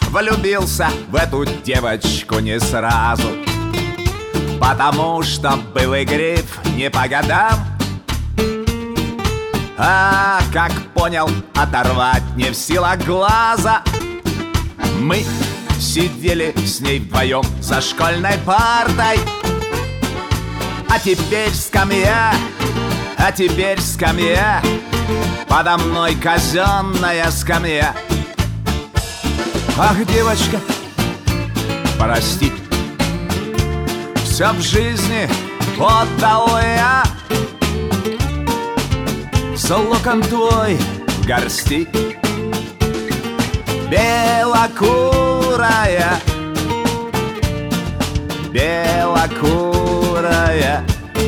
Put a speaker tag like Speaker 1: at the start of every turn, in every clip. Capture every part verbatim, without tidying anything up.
Speaker 1: влюбился в эту девочку не сразу, потому что был и гриф не по годам. А как понял, оторвать не в силах глаза. Мы сидели с ней вдвоем за школьной партой. А теперь скамья, а теперь скамья, подо мной казенная скамья. Ах, девочка, прости, все в жизни отдал я за локон твой в горсти. Белокурая, белокурая,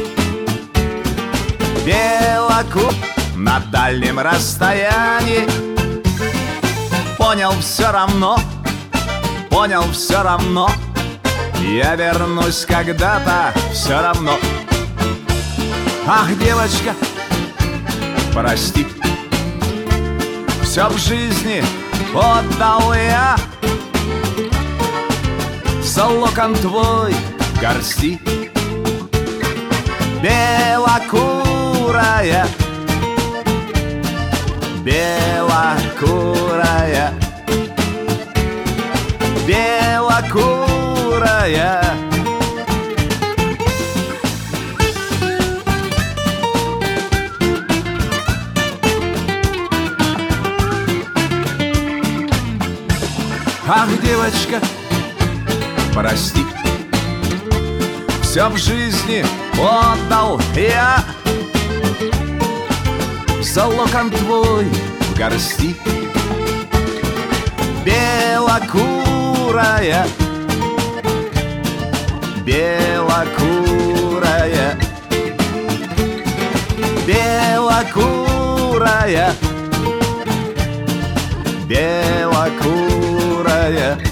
Speaker 1: белоку на дальнем расстоянии. Понял все равно, понял все равно, я вернусь когда-то все равно. Ах, девочка, прости, все в жизни отдал я за локон твой в горсти. Белокурая, белокурая, белокурая. Ах, девочка, прости, все в жизни отдал я за локон твой в горсти. Белокурая, белокурая, белокурая, белокурая.